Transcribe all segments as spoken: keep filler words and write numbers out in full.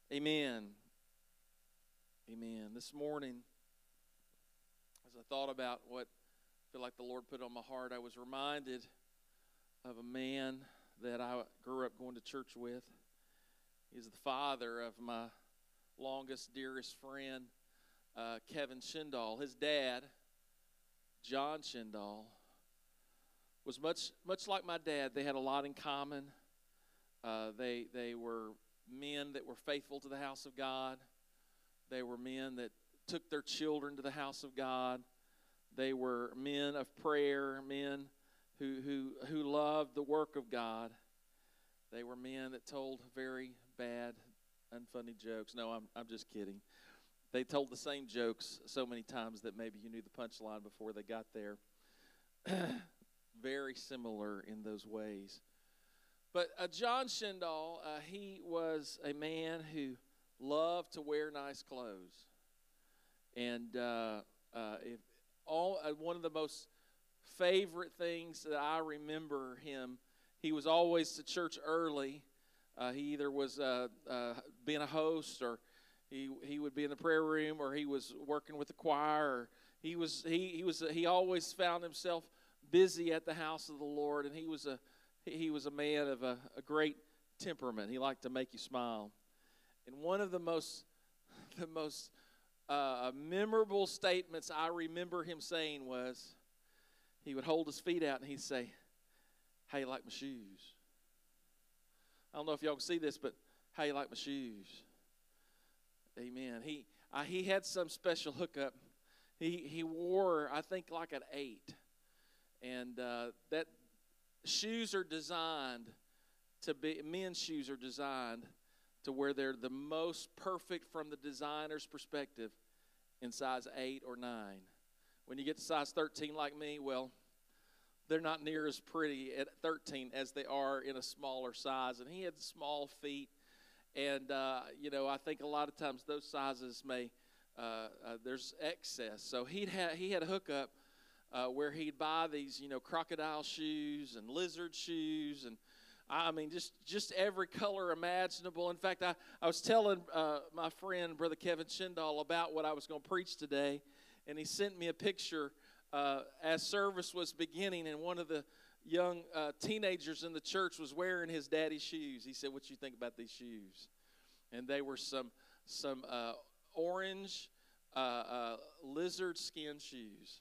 Amen. Amen. This morning, as I thought about what I feel like the Lord put on my heart, I was reminded of a man that I grew up going to church with. He's the father of my longest, dearest friend, uh, Kevin Schindall. His dad, John Schindall, was much much like my dad. They had a lot in common. Uh, they they were men that were faithful to the house of God. They were men that took their children to the house of God. They were men of prayer, men who who who loved the work of God. They were men that told very bad, unfunny jokes. No, I'm I'm just kidding. They told the same jokes so many times that maybe you knew the punchline before they got there. Very similar in those ways. But uh, John Schindall, uh, he was a man who loved to wear nice clothes. And uh, uh, if all uh, one of the most favorite things that I remember him, he was always to church early. Uh, he either was uh, uh, being a host, or he he would be in the prayer room, or he was working with the choir. Or he was he he was he always found himself busy at the house of the Lord, and he was a he was a man of a, a great temperament. He liked to make you smile. And one of the most the most uh, memorable statements I remember him saying was, he would hold his feet out and he'd say, "How you like my shoes?" I don't know if y'all can see this, but how you like my shoes? Amen. He uh, he had some special hookup. He he wore, I think, like an eight, and uh, that shoes are designed to be men's shoes are designed to where they're the most perfect from the designer's perspective in size eight or nine. When you get to size thirteen like me, well, they're not near as pretty at thirteen as they are in a smaller size. And he had small feet. And, uh, you know, I think a lot of times those sizes may, uh, uh, there's excess. So he'd ha- he had a hookup uh, where he'd buy these, you know, crocodile shoes and lizard shoes. And, I mean, just, just every color imaginable. In fact, I, I was telling uh, my friend, Brother Kevin Schindall, about what I was going to preach today. And he sent me a picture Uh, as service was beginning, and one of the young uh, teenagers in the church was wearing his daddy's shoes. He said, "What you think about these shoes?" And they were some some uh, orange uh, uh, lizard skin shoes.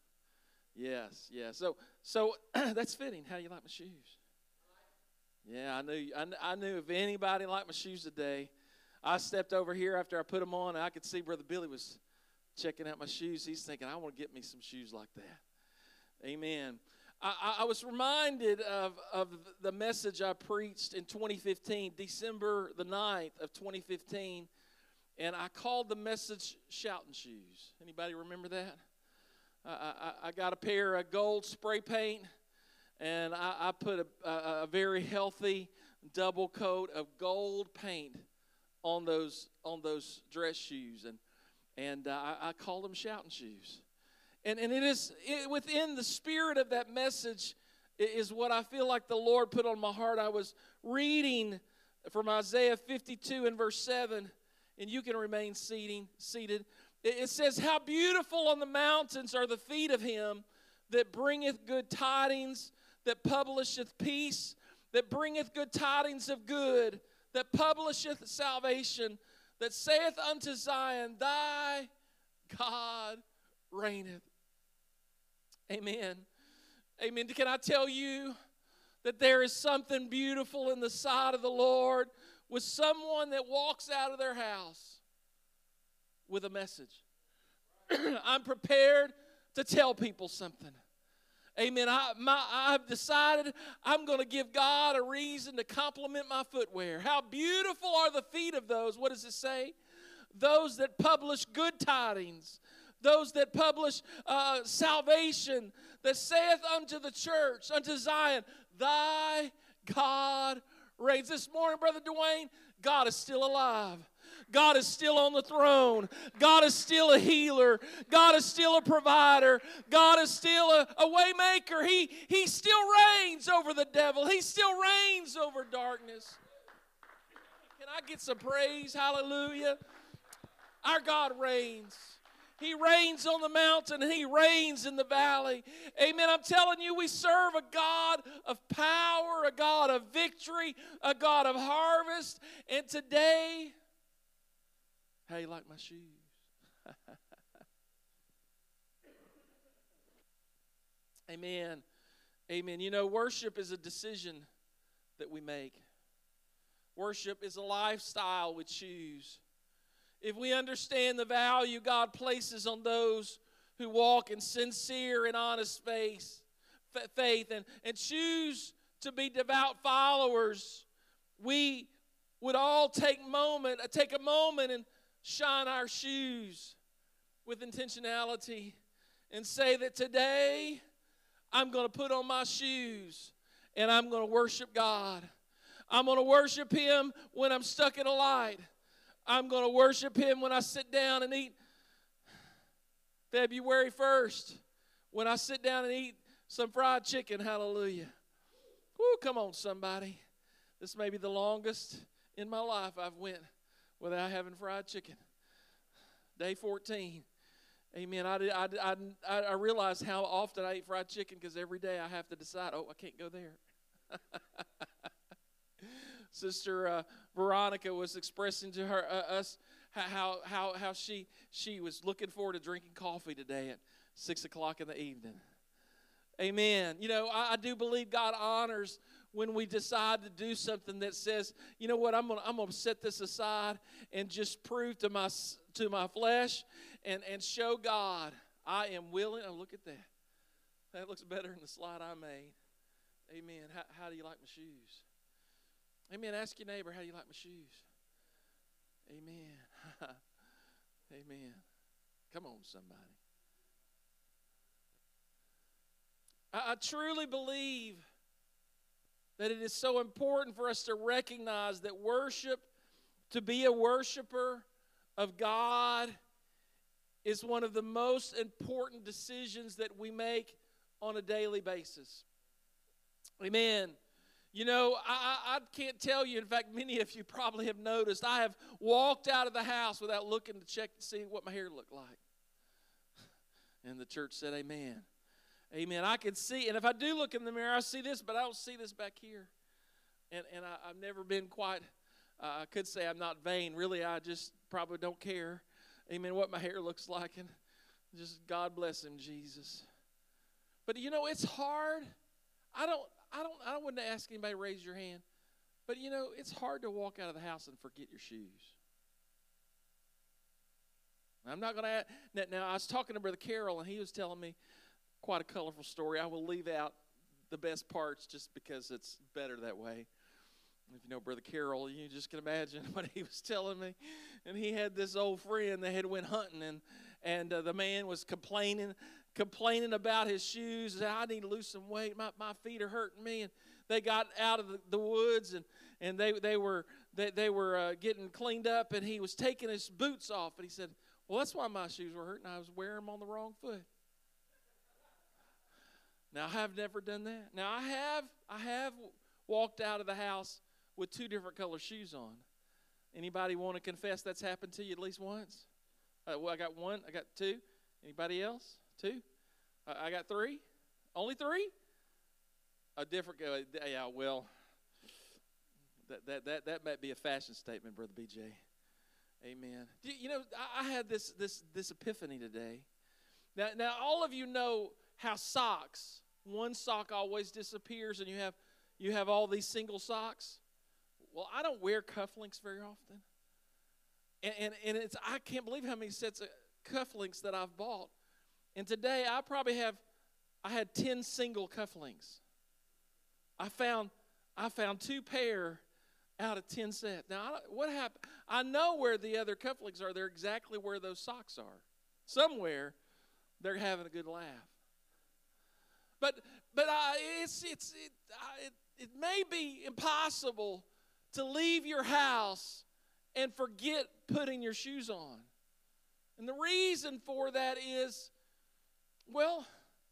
Yes, yeah. So so that's fitting. How do you like my shoes? Yeah, I knew I, I knew if anybody liked my shoes today. I stepped over here after I put them on, and I could see Brother Billy was checking out my shoes. He's thinking, I want to get me some shoes like that. Amen. I, I was reminded of, of the message I preached in twenty fifteen, December the ninth of twenty fifteen, and I called the message Shouting Shoes. Anybody remember that? I, I, I got a pair of gold spray paint, and I, I put a, a, a very healthy double coat of gold paint on those on those dress shoes, and And uh, I, I call them Shouting Shoes. And and it is it, within the spirit of that message is what I feel like the Lord put on my heart. I was reading from Isaiah fifty-two and verse seven, and you can remain seating, seated. It, it says, "How beautiful on the mountains are the feet of him that bringeth good tidings, that publisheth peace, that bringeth good tidings of good, that publisheth salvation, that saith unto Zion, thy God reigneth." Amen. Amen. Can I tell you that there is something beautiful in the sight of the Lord with someone that walks out of their house with a message? I'm prepared to tell people something. Amen. I, my, I've decided I'm going to give God a reason to compliment my footwear. How beautiful are the feet of those, what does it say? Those that publish good tidings. Those that publish uh, salvation. That saith unto the church, unto Zion, thy God reigns. This morning, Brother Dwayne, God is still alive. God is still on the throne. God is still a healer. God is still a provider. God is still a, a way maker. He, he still reigns over the devil. He still reigns over darkness. Can I get some praise? Hallelujah. Our God reigns. He reigns on the mountain and He reigns in the valley. Amen. I'm telling you, we serve a God of power, a God of victory, a God of harvest. And today, how you like my shoes? Amen. Amen. You know, worship is a decision that we make. Worship is a lifestyle we choose. If we understand the value God places on those who walk in sincere and honest faith, faith and, and choose to be devout followers, we would all take moment, take a moment and shine our shoes with intentionality and say that today I'm going to put on my shoes and I'm going to worship God. I'm going to worship Him when I'm stuck in a light. I'm going to worship Him when I sit down and eat February first, when I sit down and eat some fried chicken. Hallelujah. Woo, come on, somebody. This may be the longest in my life I've went without having fried chicken. Day fourteen. Amen. I, I, I, I realized how often I eat fried chicken because every day I have to decide, oh, I can't go there. Sister uh, Veronica was expressing to her uh, us how how how she she was looking forward to drinking coffee today at six o'clock in the evening. Amen. You know, I, I do believe God honors when we decide to do something that says, you know what, I'm gonna I'm gonna set this aside and just prove to my to my flesh and and show God I am willing. Oh, look at that. That looks better than the slide I made. Amen. How, how do you like my shoes? Amen. Ask your neighbor, how do you like my shoes? Amen. Amen. Come on, somebody. I, I truly believe that it is so important for us to recognize that worship, to be a worshiper of God, is one of the most important decisions that we make on a daily basis. Amen. You know, I, I can't tell you, in fact, many of you probably have noticed, I have walked out of the house without looking to check to see what my hair looked like. And the church said, amen. Amen. I can see, and if I do look in the mirror, I see this, but I don't see this back here. And and I, I've never been quite, uh, I could say I'm not vain. Really, I just probably don't care, amen, what my hair looks like. And just God bless him, Jesus. But, you know, it's hard. I don't. I don't I don't want to ask anybody to raise your hand, but you know, it's hard to walk out of the house and forget your shoes. I'm not going to now, now I was talking to Brother Carroll, and he was telling me quite a colorful story. I will leave out the best parts just because it's better that way. If you know Brother Carroll, you just can imagine what he was telling me. And he had this old friend that had went hunting, and and uh, the man was complaining complaining about his shoes. Said, I need to lose some weight. My my feet are hurting me. And they got out of the, the woods, and, and they they were they, they were uh, getting cleaned up, and he was taking his boots off. And he said, well, that's why my shoes were hurting. I was wearing them on the wrong foot. Now, I have never done that. Now, I have I have walked out of the house with two different color shoes on. Anybody want to confess that's happened to you at least once? Uh, well, I got one. I got two. Anybody else? Two? Uh, I got three. Only three? A different. Uh, yeah. Well, that that that that might be a fashion statement, Brother B J. Amen. You, you know, I, I had this this this epiphany today. Now, now all of you know how socks. One sock always disappears, and you have you have all these single socks. Well, I don't wear cufflinks very often, and and, and it's I can't believe how many sets of cufflinks that I've bought. And today I probably have I had ten single cufflinks. I found I found two pair out of ten sets. Now, I, what happened? I know where the other cufflinks are. They're exactly where those socks are. Somewhere, they're having a good laugh. But but I, it's it's it, I, it it may be impossible to leave your house and forget putting your shoes on. And the reason for that is, well,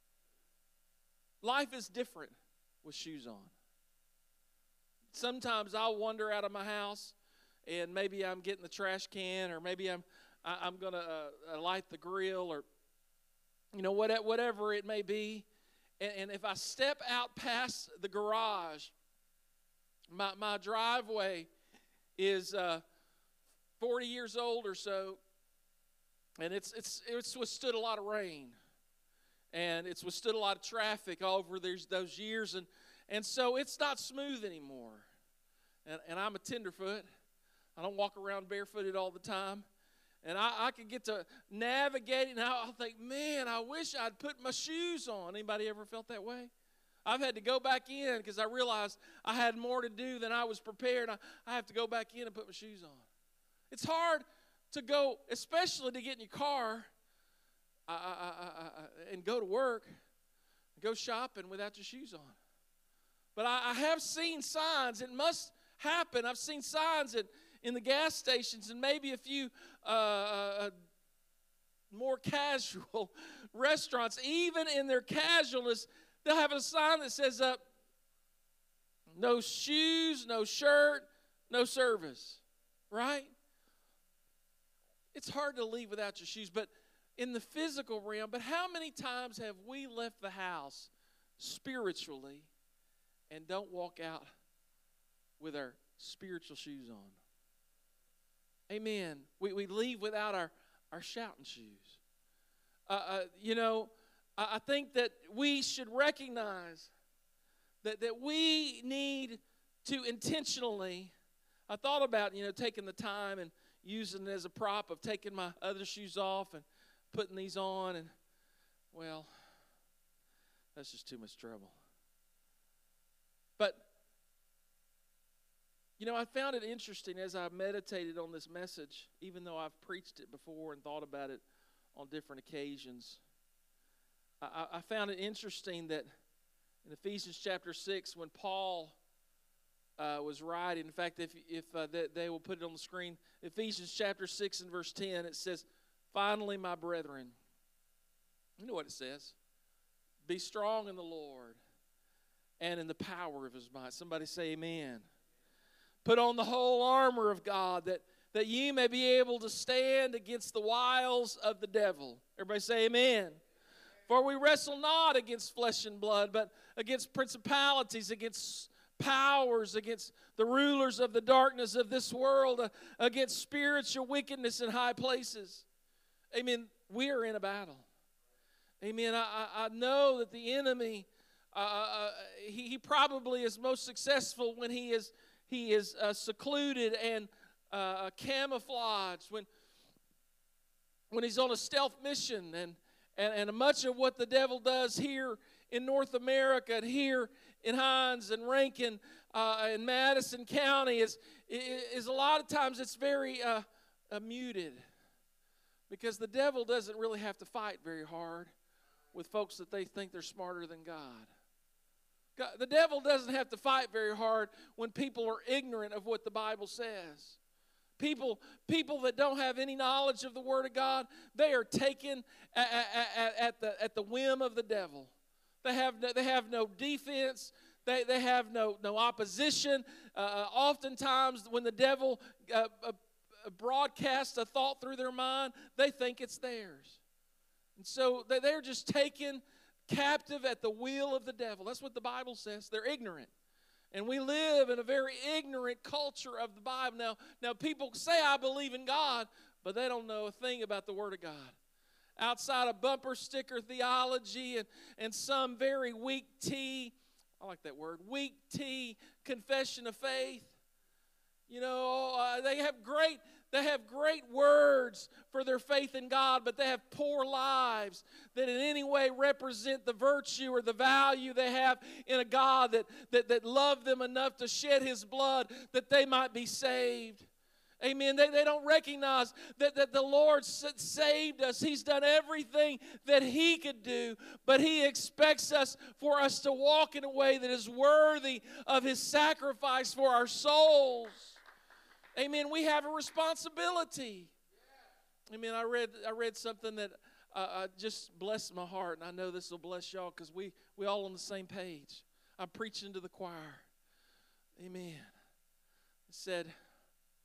life is different with shoes on. Sometimes I'll wander out of my house and maybe I'm getting the trash can, or maybe I'm I, I'm going to uh, light the grill, or you know, what, whatever it may be. And, and if I step out past the garage, my my driveway is uh, forty years old or so, and it's it's it's withstood a lot of rain, and it's withstood a lot of traffic over those those years, and and so it's not smooth anymore. And and I'm a tenderfoot. I don't walk around barefooted all the time. And I, I could get to navigating, and I'll think, man, I wish I'd put my shoes on. Anybody ever felt that way? I've had to go back in because I realized I had more to do than I was prepared. I, I have to go back in and put my shoes on. It's hard to go, especially to get in your car I, I, I, I, and go to work, go shopping without your shoes on. But I, I have seen signs. It must happen. I've seen signs at in the gas stations, and maybe a few uh, uh, more casual restaurants. Even in their casualness, they'll have a sign that says, uh, no shoes, no shirt, no service. Right? It's hard to leave without your shoes, but in the physical realm, but how many times have we left the house spiritually and don't walk out with our spiritual shoes on? Amen. We we leave without our, our shouting shoes. Uh, uh, you know, I, I think that we should recognize that, that we need to intentionally, I thought about, you know, taking the time and using it as a prop of taking my other shoes off and putting these on, and, well, that's just too much trouble. But you know, I found it interesting as I meditated on this message, even though I've preached it before and thought about it on different occasions. I, I found it interesting that in Ephesians chapter six, when Paul uh, was writing, in fact, if, if uh, they, they will put it on the screen, Ephesians chapter six and verse ten, it says, finally, my brethren, you know what it says, be strong in the Lord and in the power of his might. Somebody say amen. Put on the whole armor of God, that, that ye may be able to stand against the wiles of the devil. Everybody say amen. Amen. For we wrestle not against flesh and blood, but against principalities, against powers, against the rulers of the darkness of this world, uh, against spiritual wickedness in high places. Amen. We are in a battle. Amen. I, I, I know that the enemy, uh, uh, he, he probably is most successful when he is He is uh, secluded and uh, camouflaged, when, when he's on a stealth mission. And, and, and much of what the devil does here in North America and here in Hinds and Rankin uh, and Madison County is, is a lot of times it's very uh, uh, muted. Because the devil doesn't really have to fight very hard with folks that they think they're smarter than God. God, the devil doesn't have to fight very hard when people are ignorant of what the Bible says. People, people that don't have any knowledge of the Word of God, they are taken at, at, at, the, at the whim of the devil. They have no, they have no defense. They, they have no, no opposition. Uh, oftentimes when the devil uh, uh, broadcasts a thought through their mind, they think it's theirs. And so they, they're just taken captive at the will of the devil. That's what the Bible says. They're ignorant. And we live in a very ignorant culture of the Bible. Now, now people say, I believe in God, but they don't know a thing about the Word of God. Outside of bumper sticker theology and, and some very weak tea, I like that word, weak tea confession of faith. You know, uh, they have great They have great words for their faith in God, but they have poor lives that in any way represent the virtue or the value they have in a God that, that, that loved them enough to shed His blood that they might be saved. Amen. They, they don't recognize that, that the Lord saved us. He's done everything that He could do, but He expects us for us to walk in a way that is worthy of His sacrifice for our souls. Amen. We have a responsibility. Amen. I read I read something that uh, uh, just blessed my heart, and I know this will bless y'all because we we all on the same page. I'm preaching to the choir. Amen. It said,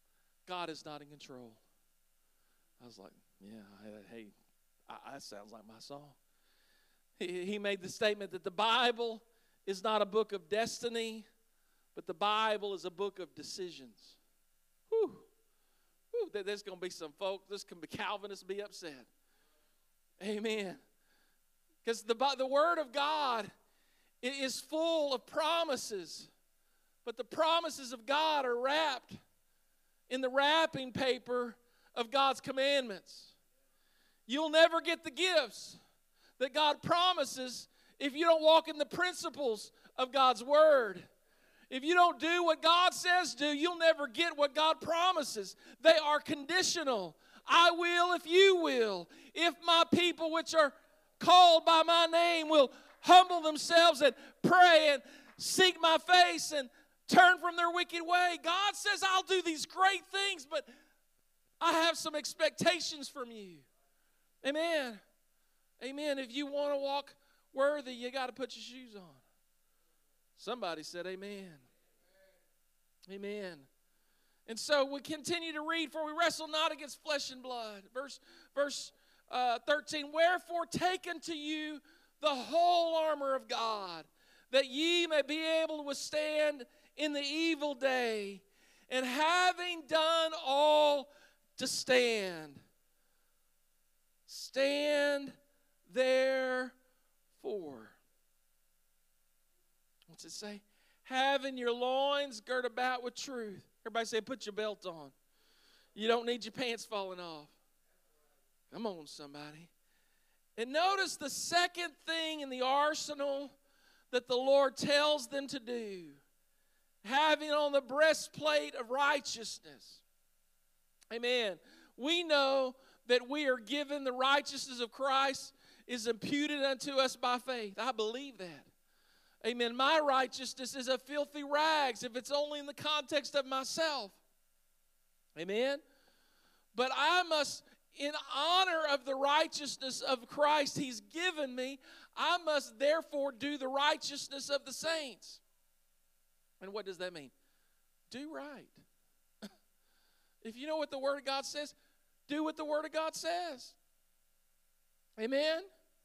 God is not in control. I was like, yeah, hey, that sounds like my song. He, he made the statement that the Bible is not a book of destiny, but the Bible is a book of decisions. Whew. Whew. There's going to be some folk, this can be Calvinists be upset. Amen. Because the, the Word of God is full of promises, but the promises of God are wrapped in the wrapping paper of God's commandments. You'll never get the gifts that God promises if you don't walk in the principles of God's Word. If you don't do what God says do, you'll never get what God promises. They are conditional. I will if you will. If my people which are called by my name will humble themselves and pray and seek my face and turn from their wicked way. God says, I'll do these great things, but I have some expectations from you. Amen. Amen. If you want to walk worthy, you got to put your shoes on. Somebody said amen. Amen. And so we continue to read, for we wrestle not against flesh and blood. Verse, verse uh, thirteen, wherefore take unto you the whole armor of God, that ye may be able to withstand in the evil day, and having done all to stand, stand therefore. What's it say? Having your loins girt about with truth. Everybody say, put your belt on. You don't need your pants falling off. Come on, somebody. And notice the second thing in the arsenal that the Lord tells them to do. Having on the breastplate of righteousness. Amen. We know that we are given the righteousness of Christ is imputed unto us by faith. I believe that. Amen. My righteousness is a filthy rags if it's only in the context of myself. Amen. But I must, in honor of the righteousness of Christ He's given me, I must therefore do the righteousness of the saints. And what does that mean? Do right. If you know what the Word of God says, do what the Word of God says. Amen?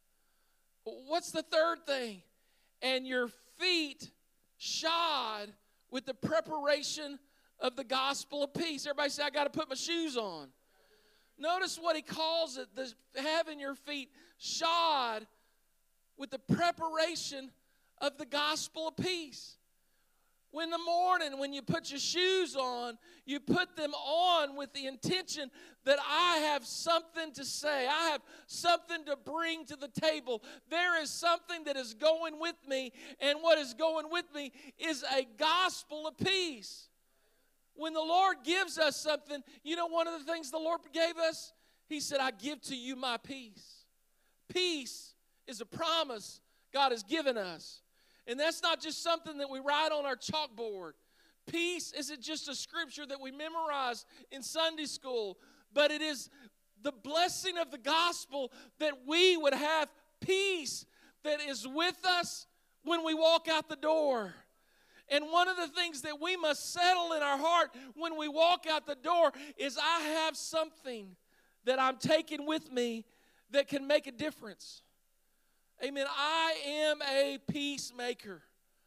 What's the third thing? And your feet shod with the preparation of the gospel of peace. Everybody say, I got to put my shoes on. Notice what he calls it, the, having your feet shod with the preparation of the gospel of peace. When in the morning, when you put your shoes on, you put them on with the intention that I have something to say. I have something to bring to the table. There is something that is going with me, and what is going with me is a gospel of peace. When the Lord gives us something, you know one of the things the Lord gave us? He said, I give to you my peace. Peace is a promise God has given us. And that's not just something that we write on our chalkboard. Peace isn't just a scripture that we memorize in Sunday school, but it is the blessing of the gospel that we would have peace that is with us when we walk out the door. And one of the things that we must settle in our heart when we walk out the door is I have something that I'm taking with me that can make a difference. Amen. I am a peacemaker.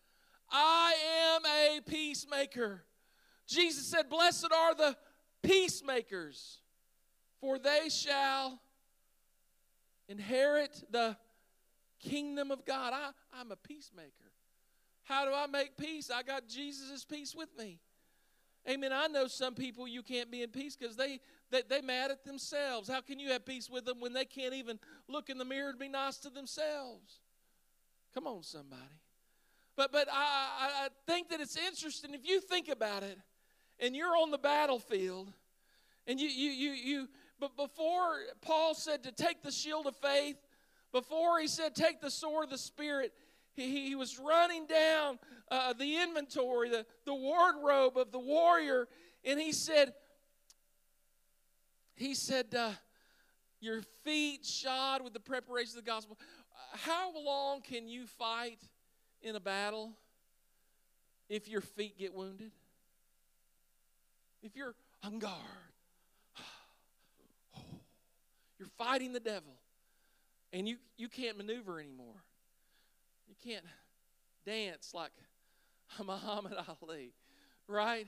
I am a peacemaker. Jesus said, blessed are the peacemakers, for they shall inherit the kingdom of God. I, I'm a peacemaker. How do I make peace? I got Jesus' peace with me. Amen. I know some people you can't be in peace because they, they, they mad at themselves. How can you have peace with them when they can't even look in the mirror and be nice to themselves? Come on, somebody. But but I, I think that it's interesting if you think about it and you're on the battlefield and you, you, you, you, but before Paul said to take the shield of faith, before he said take the sword of the Spirit, He, he was running down uh, the inventory, the, the wardrobe of the warrior, and he said, he said, uh, your feet shod with the preparation of the gospel. Uh, how long can you fight in a battle if your feet get wounded? If you're On guard. You're fighting the devil. And you, you can't maneuver anymore. You can't dance like Muhammad Ali, right?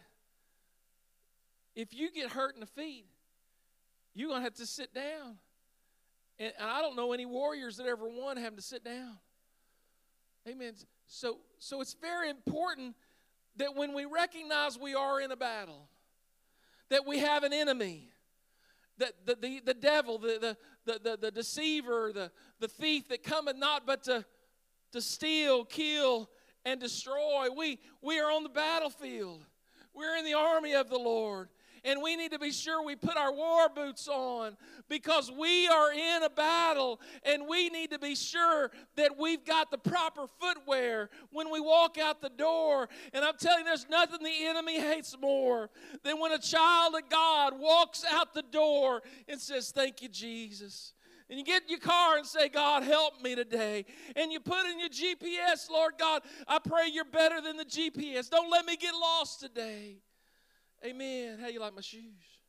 If you get hurt in the feet, you're going to have to sit down. And I don't know any warriors that ever won having to sit down. Amen. So, so it's very important that when we recognize we are in a battle, that we have an enemy, that the, the, the devil, the, the, the, the deceiver, the, the thief that cometh not but to, to steal, kill, and destroy. We, we are on the battlefield. We're in the army of the Lord. And we need to be sure we put our war boots on because we are in a battle and we need to be sure that we've got the proper footwear when we walk out the door. And I'm telling you, there's nothing the enemy hates more than when a child of God walks out the door and says, "Thank you, Jesus." And you get in your car and say, "God, help me today." And you put in your G P S, "Lord God, I pray you're better than the G P S. Don't let me get lost today." Amen. How you like my shoes?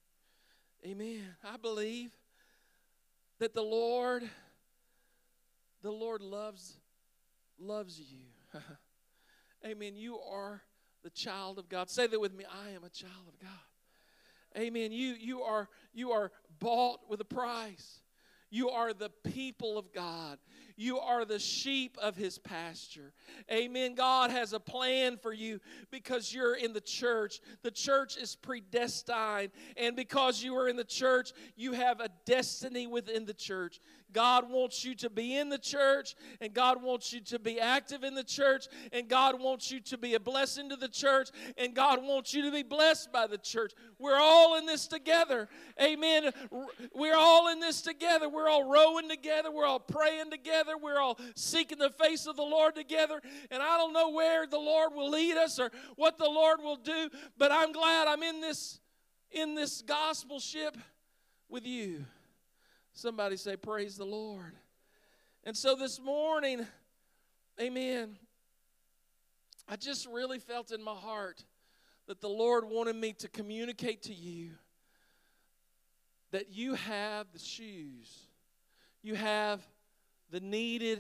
Amen. I believe that the Lord, the Lord loves, loves you. Amen. You are the child of God. Say that with me. I am a child of God. Amen. You, you are, you are bought with a price. You are the people of God. You are the sheep of His pasture. Amen. God has a plan for you because you're in the church. The church is predestined. And because you are in the church, you have a destiny within the church. God wants you to be in the church, and God wants you to be active in the church, and God wants you to be a blessing to the church, and God wants you to be blessed by the church. We're all in this together. Amen. We're all in this together. We're all rowing together. We're all praying together. We're all seeking the face of the Lord together. And I don't know where the Lord will lead us or what the Lord will do, but I'm glad I'm in this, in this gospel ship with you. Somebody say, "Praise the Lord." And so this morning, amen, I just really felt in my heart that the Lord wanted me to communicate to you that you have the shoes, you have the needed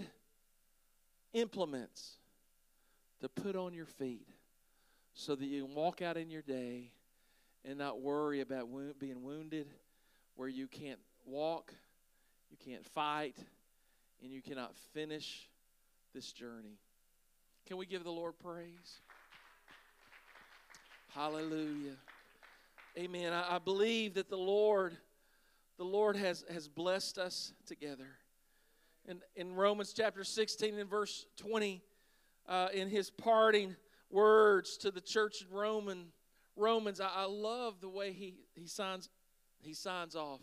implements to put on your feet so that you can walk out in your day and not worry about wo- being wounded where you can't walk, you can't fight, and you cannot finish this journey. Can we give the Lord praise? Hallelujah. Amen. I, I believe that the Lord, the Lord has, has blessed us together. And in Romans chapter sixteen and verse twenty, uh, in his parting words to the church in Roman, Romans, I, I love the way he, he signs he signs off.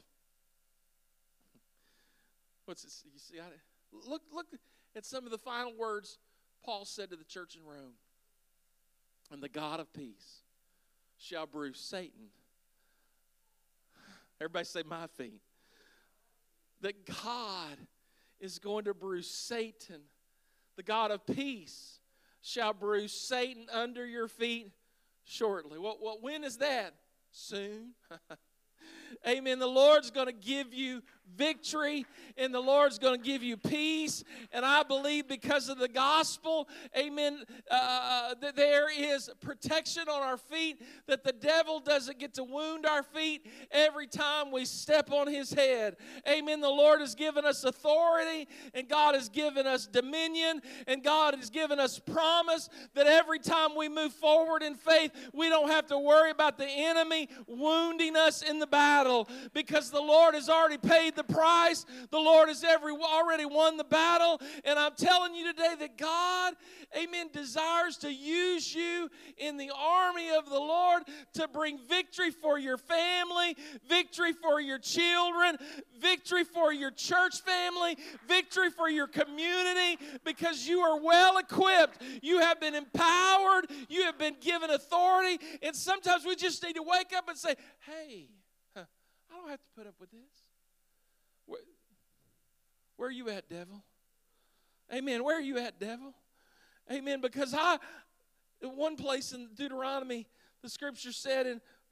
What's this? You see, I, look, look at some of the final words Paul said to the church in Rome. "And the God of peace shall bruise Satan." Everybody say, "My feet." That God is going to bruise Satan. The God of peace shall bruise Satan under your feet shortly. What, what, when is that? Soon. Amen. The Lord's going to give you victory, and the Lord's going to give you peace. And I believe because of the gospel, amen, uh, that there is protection on our feet, that the devil doesn't get to wound our feet every time we step on his head. Amen. The Lord has given us authority, and God has given us dominion, and God has given us promise that every time we move forward in faith, we don't have to worry about the enemy wounding us in the battle, because the Lord has already paid the price. The Lord has every, already won the battle. And I'm telling you today that God, amen, desires to use you in the army of the Lord to bring victory for your family, victory for your children, victory for your church family, victory for your community, because you are well equipped. You have been empowered. You have been given authority. And sometimes we just need to wake up and say, hey, huh, I don't have to put up with this. Where, where are you at, devil? Amen. Where are you at, devil? Amen. Because I, in one place in Deuteronomy, the scripture said in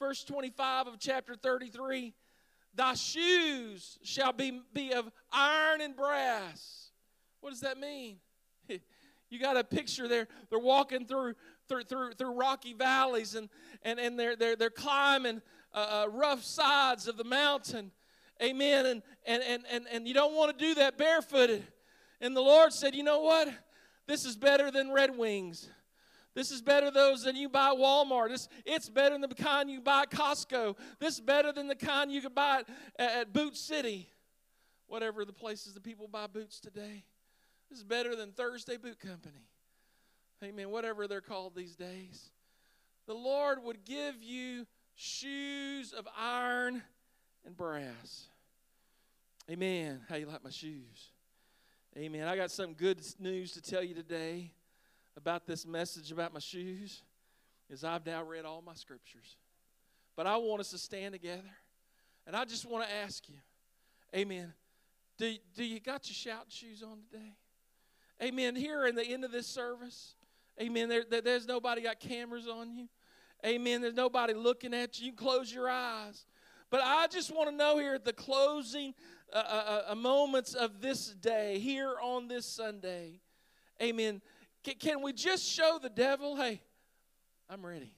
verse twenty-five of chapter thirty-three, thy shoes shall be, be of iron and brass. What does that mean? You got a picture there. They're walking through through through, through rocky valleys, and, and, and they're, they're, they're climbing uh, uh, rough sides of the mountain. Amen. And, and, and, and, and you don't want to do that barefooted. And the Lord said, you know what? This is better than Red Wings. This is better those than you buy at Walmart. This, it's better than the kind you buy at Costco. This is better than the kind you could buy at, at Boot City. Whatever the places that people buy boots today. This is better than Thursday Boot Company. Amen. Whatever they're called these days. The Lord would give you shoes of iron and brass. Amen. How you like my shoes? Amen. I got some good news to tell you today about this message about my shoes. Is I've now read all my scriptures. But I want us to stand together. And I just want to ask you, amen, do, do you got your shouting shoes on today? Amen. Here in the end of this service, amen, there, there, there's nobody got cameras on you. Amen. There's nobody looking at you. You can close your eyes. But I just want to know here at the closing uh, uh, uh, moments of this day, here on this Sunday, amen, can, can we just show the devil, hey, I'm ready.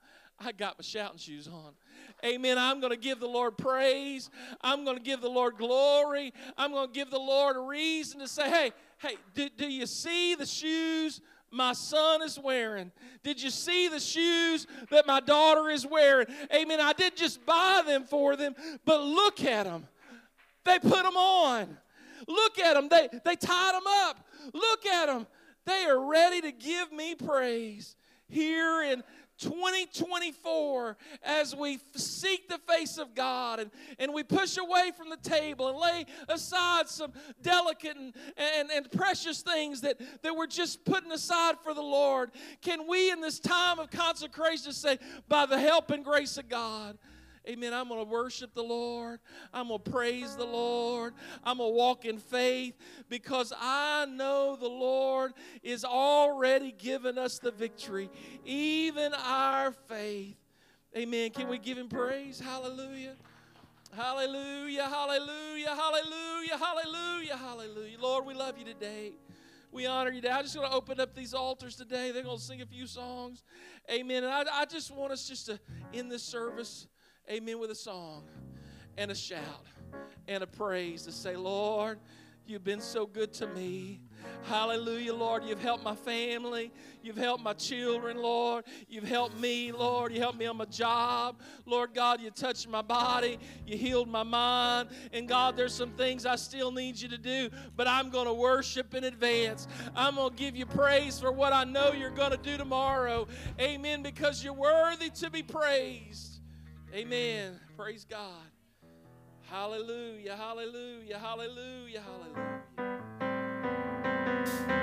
I got my shouting shoes on. Amen. I'm going to give the Lord praise. I'm going to give the Lord glory. I'm going to give the Lord a reason to say, hey, hey, do, do you see the shoes my son is wearing? Did you see the shoes that my daughter is wearing? Amen. I didn't just buy them for them, but look at them. They put them on. Look at them. They, they tied them up. Look at them. They are ready to give me praise here in twenty twenty-four as we seek the face of God and, and we push away from the table and lay aside some delicate and, and, and precious things that, that we're just putting aside for the Lord. Can we in this time of consecration say, by the help and grace of God, amen, I'm going to worship the Lord. I'm going to praise the Lord. I'm going to walk in faith because I know the Lord is already given us the victory, even our faith. Amen. Can we give Him praise? Hallelujah. Hallelujah, hallelujah, hallelujah, hallelujah, hallelujah. Lord, we love you today. We honor you today. I'm just going to open up these altars today. They're going to sing a few songs. Amen. And I, I just want us just to end this service, amen, with a song and a shout and a praise to say, Lord, you've been so good to me. Hallelujah, Lord. You've helped my family. You've helped my children, Lord. You've helped me, Lord. You helped me on my job. Lord God, you touched my body. You healed my mind. And God, there's some things I still need you to do, but I'm going to worship in advance. I'm going to give you praise for what I know you're going to do tomorrow. Amen, because you're worthy to be praised. Amen. Praise God. Hallelujah, hallelujah, hallelujah, hallelujah.